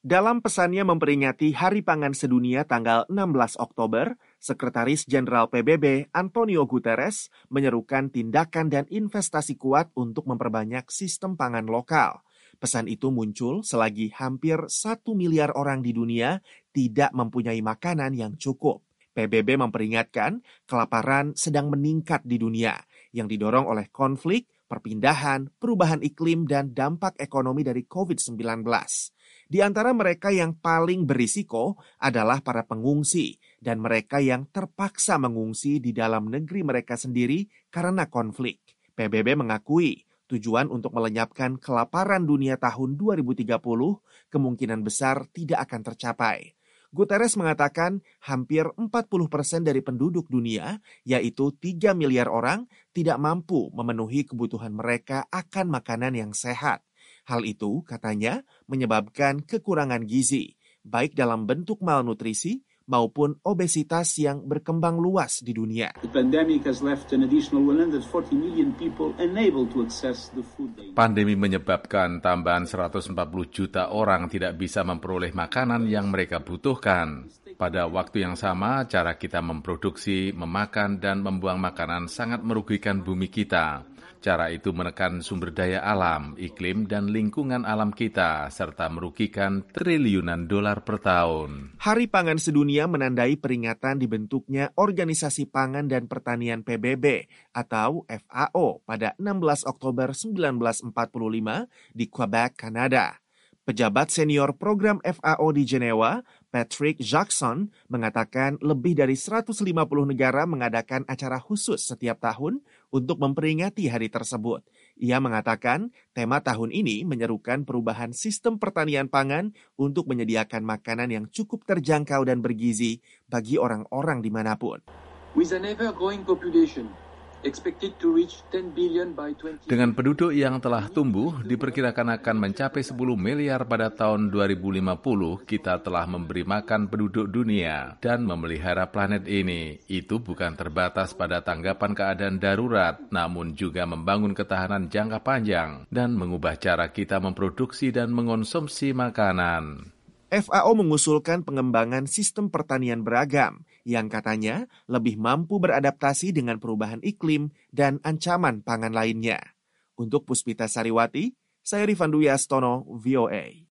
Dalam pesannya memperingati Hari Pangan Sedunia tanggal 16 Oktober, Sekretaris Jenderal PBB Antonio Guterres menyerukan tindakan dan investasi kuat untuk memperbanyak sistem pangan lokal. Pesan itu muncul selagi hampir 1 miliar orang di dunia tidak mempunyai makanan yang cukup. PBB memperingatkan kelaparan sedang meningkat di dunia yang didorong oleh konflik, perpindahan, perubahan iklim, dan dampak ekonomi dari COVID-19. Di antara mereka yang paling berisiko adalah para pengungsi dan mereka yang terpaksa mengungsi di dalam negeri mereka sendiri karena konflik. PBB mengakui tujuan untuk melenyapkan kelaparan dunia tahun 2030 kemungkinan besar tidak akan tercapai. Guterres mengatakan hampir 40% dari penduduk dunia, yaitu 3 miliar orang, tidak mampu memenuhi kebutuhan mereka akan makanan yang sehat. Hal itu, katanya, menyebabkan kekurangan gizi, baik dalam bentuk malnutrisi maupun obesitas yang berkembang luas di dunia. Pandemi menyebabkan tambahan 140 juta orang tidak bisa memperoleh makanan yang mereka butuhkan. Pada waktu yang sama, cara kita memproduksi, memakan, dan membuang makanan sangat merugikan bumi kita. Cara itu menekan sumber daya alam, iklim, dan lingkungan alam kita, serta merugikan triliunan dolar per tahun. Hari Pangan Sedunia menandai peringatan dibentuknya Organisasi Pangan dan Pertanian PBB atau FAO pada 16 Oktober 1945 di Quebec, Kanada. Pejabat senior program FAO di Jenewa, Patrick Jackson, mengatakan lebih dari 150 negara mengadakan acara khusus setiap tahun untuk memperingati hari tersebut. Ia mengatakan tema tahun ini menyerukan perubahan sistem pertanian pangan untuk menyediakan makanan yang cukup terjangkau dan bergizi bagi orang-orang dimanapun. With an ever-growing population, dengan penduduk yang telah tumbuh, diperkirakan akan mencapai 10 miliar pada tahun 2050, kita telah memberi makan penduduk dunia dan memelihara planet ini. Itu bukan terbatas pada tanggapan keadaan darurat, namun juga membangun ketahanan jangka panjang dan mengubah cara kita memproduksi dan mengonsumsi makanan. FAO mengusulkan pengembangan sistem pertanian beragam yang katanya lebih mampu beradaptasi dengan perubahan iklim dan ancaman pangan lainnya. Untuk Puspita Sariwati, saya Rifan Dwi Astono, VOA.